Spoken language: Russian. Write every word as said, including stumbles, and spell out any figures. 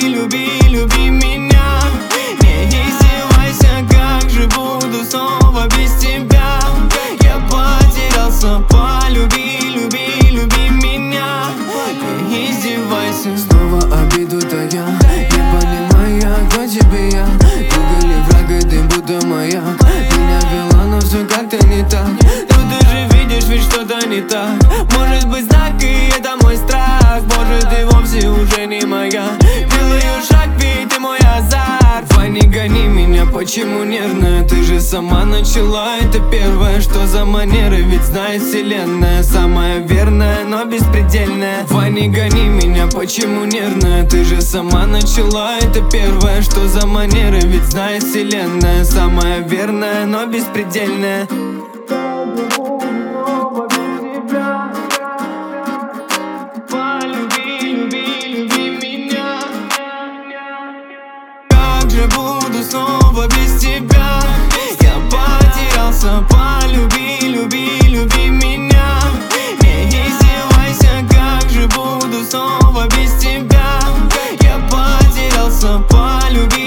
люби, люби меня. Не издевайся, как же буду снова без тебя. Я потерялся, полюби, люби, люби меня. Не издевайся. Снова обиду тая, не понимая, кто тебе я. Друг или враг, и ты будто моя. Меня вела, но все как-то не так. Но ты же видишь, ведь что-то не так. Может быть знак, и это мой страх. Может, ты вовсе уже не моя. Делаю шаг, ведь ты мой азарт. Давай не гони меня, почему нервная? Ты же сама начала, это первое. Что за манеры, ведь знает вселенная. Самая верная, но беспредельная. Давай не гони меня, почему нервная? Ты же сама начала, это первое. Что за манеры, ведь знает вселенная. Самая верная, но беспредельная. Как же буду снова без тебя? Я потерялся, полюби, люби, люби меня. Не издевайся, как же буду снова без тебя? Я потерялся, полюби.